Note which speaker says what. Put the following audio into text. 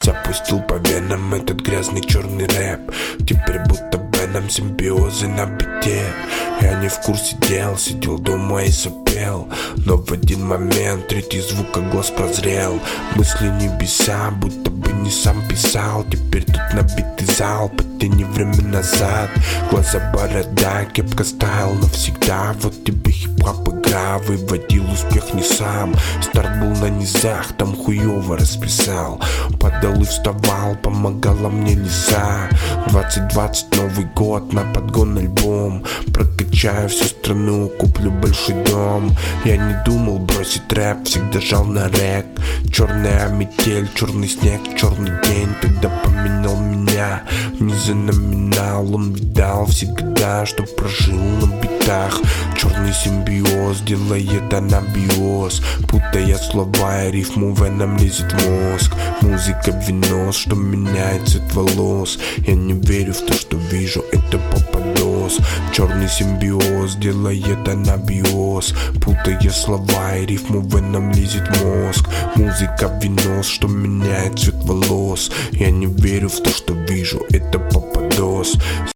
Speaker 1: Запустил по венам этот грязный черный рэп. Теперь будто Веном симбиозы на бите. Я не в курсе дел, сидел дома и сопел. Но в один момент третий звук глаз прозрел. Мысли небеса, будто бы не сам писал. Теперь тут набитый зал, потяни время назад. Глаза борода, кепка стайл навсегда. Вот тебе хип-хоп игра, выводил успех не сам. Старт был на низах, там хуёво расписал. Падал и вставал, помогала мне лиза. 2020, Новый год, на подгон альбом. Прокачаю всю страну, куплю большой дом. Я не думал бросить рэп, всегда жал на рэк. Черная метель, черный снег, черный день. Тогда поменял меня не за номинал. Он видал всегда, что прожил на битах. Черный симбиоз делает анабиоз. Путая слова и рифму, Веном лезет в мозг. Музыка винос, что меняет цвет волос. Я не верю в то, что вижу, это попадос. Черный симбиоз делает анабиоз. Путая слова и рифму, Веном лезет в мозг. Музыка винос, что меняет цвет волос. Я не верю в то, что вижу, это попадос.